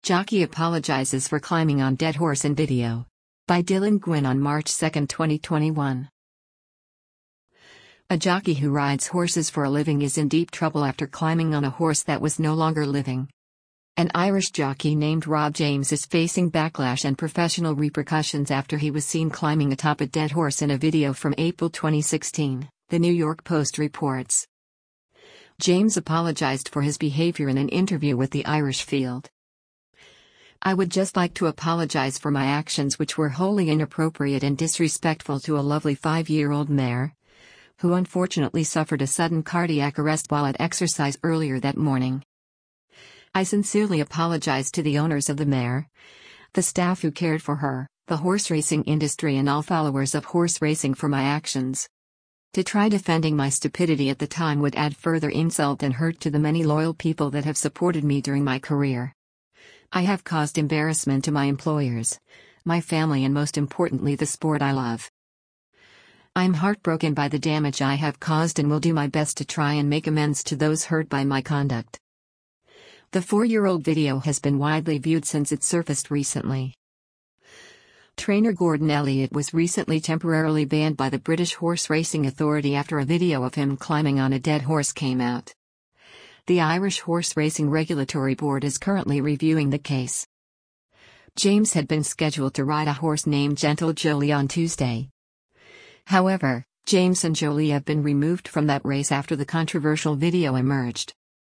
Jockey apologizes for climbing on dead horse in video. By Dylan Gwynn on March 2, 2021. A jockey who rides horses for a living is in deep trouble after climbing on a horse that was no longer living. An Irish jockey named Rob James is facing backlash and professional repercussions after he was seen climbing atop a dead horse in a video from April 2016, the New York Post reports. James apologized for his behavior in an interview with the Irish Field. "I would just like to apologize for my actions, which were wholly inappropriate and disrespectful to a lovely 5-year-old mare, who unfortunately suffered a sudden cardiac arrest while at exercise earlier that morning. I sincerely apologize to the owners of the mare, the staff who cared for her, the horse racing industry and all followers of horse racing for my actions. To try defending my stupidity at the time would add further insult and hurt to the many loyal people that have supported me during my career. I have caused embarrassment to my employers, my family and most importantly the sport I love. I am heartbroken by the damage I have caused and will do my best to try and make amends to those hurt by my conduct." The 4-year-old video has been widely viewed since it surfaced recently. Trainer Gordon Elliott was recently temporarily banned by the British Horse Racing Authority after a video of him climbing on a dead horse came out. The Irish Horse Racing Regulatory Board is currently reviewing the case. James had been scheduled to ride a horse named Gentle Jolie on Tuesday. However, James and Jolie have been removed from that race after the controversial video emerged.